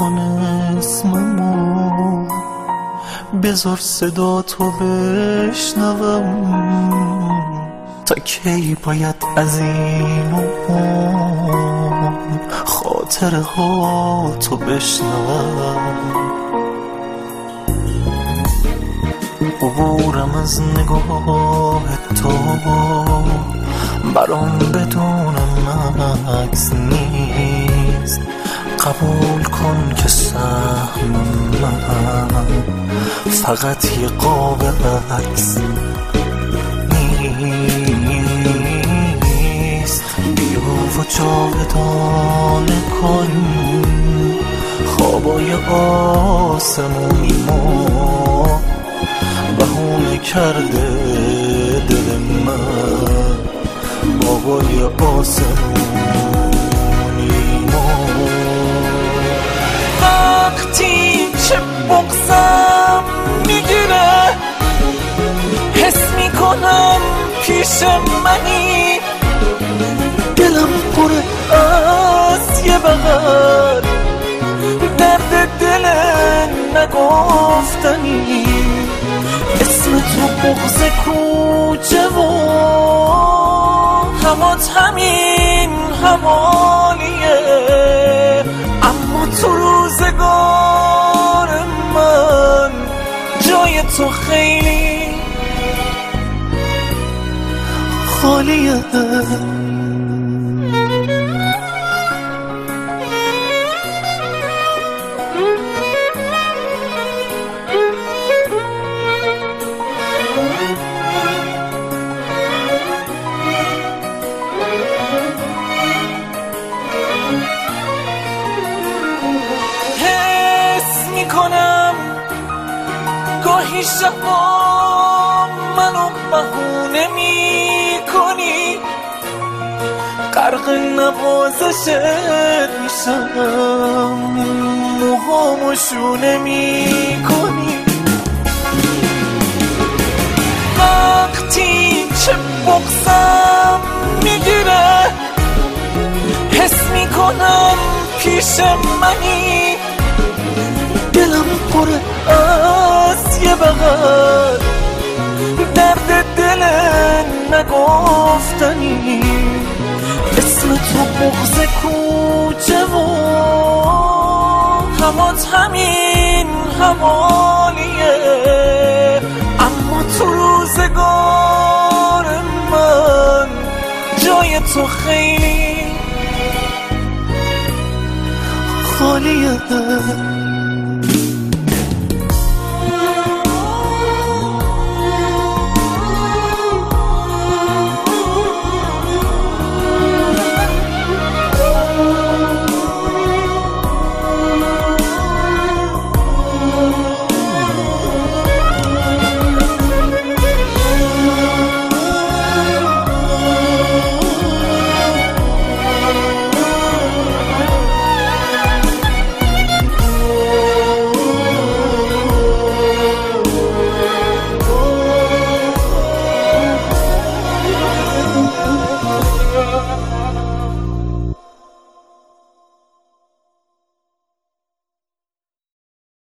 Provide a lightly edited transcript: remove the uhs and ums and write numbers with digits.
کن اسممو، بذار صدا تو بشنوم. تا کی باید از این خاطره ها تو بشنوم؟ عبورم از نگاه تو برام بدون مکس نیست. قبول کن که سهم من فقط یه قاب عکس نیست. بیا و جاودانه کن خوابای آسمونی ما. بهونه کرده دل من بابای آسمونی ما. وقتی چه بغضم میگیره حس میکنم پیش منی. دلم پره از یه بغل درد دل نگفتنی. اسم تو بغض کوچه و همات همین حوالیه. اما تو روزگار من جای تو خیلی خالیه. گاهی شبا منو بهونه میکنی، غرق نوازشت میشم، موهامو شونه میکنی. وقتی چه بغضم میگیره حس میکنم پیش منی. دلم پره از یه بغل درد دل نگفتنی. اسم تو بغض کوچه و همات همین حوالیه. اما تو روزگار من جای تو خیلی خالیه.